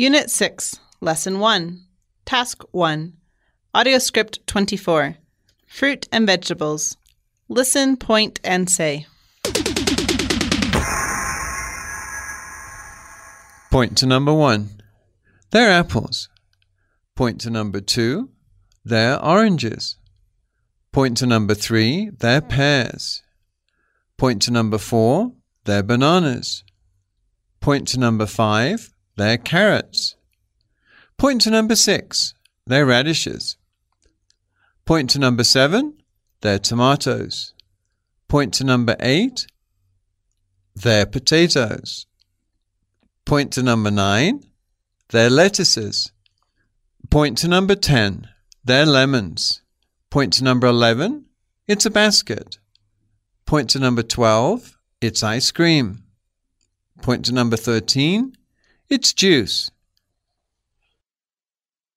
Unit 6, Lesson 1, Task 1, Audio Script 24, Fruit and Vegetables. Listen, point, and say. Point to number 1. They're apples. Point to number 2. They're oranges. Point to number 3. They're pears. Point to number 4. They're bananas. Point to number 5. They're carrots. Point to number 6. They're radishes. Point to number 7. They're tomatoes. Point to number 8. They're potatoes. Point to number 9. They're lettuces. Point to number 10. They're lemons. Point to number 11. It's a basket. Point to number 12. It's ice cream. Point to number 13. It's juice.